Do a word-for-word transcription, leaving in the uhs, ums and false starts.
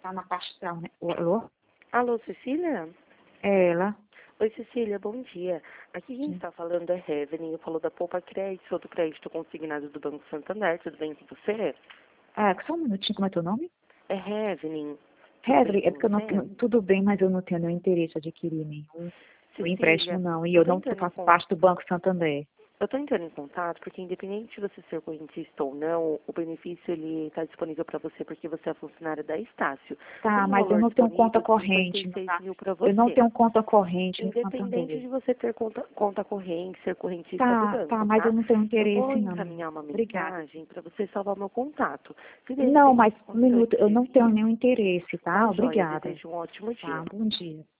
tá na parte da... Alô? Alô, Cecília? É ela? Oi, Cecília, bom dia. Aqui quem Sim. está falando é Heaven, eu falo da Poupa Crédito, sou do crédito consignado do Banco Santander, tudo bem com você? Ah, só um minutinho, como é teu nome? É Heaven. Heather, é porque eu não você? tenho... Tudo bem, mas eu não tenho nenhum interesse de adquirir nenhum um empréstimo, Cecília, não. E eu eu tô não entrando em faço contato. parte do Banco Santander. Eu estou entrando em contato porque, independente de você ser correntista ou não, o benefício ele está disponível para você porque você é funcionária da Estácio. Tem Tá, um mas eu valor não tenho conta disponível de corrente. cinquenta e seis Tá? mil para Eu não você. tenho conta corrente no Independente Santander. de você ter conta, conta corrente, ser correntista do Tá, tá, banco, mas eu tá? não tenho Eu vou interesse, não. encaminhar uma Obrigada. mensagem para você salvar meu contato. Se de Não, repente mas acontecer um o minuto, eu não tenho interesse, nenhum interesse, tá? tá, joia? Obrigada. Desejo um ótimo Tá, dia. bom dia.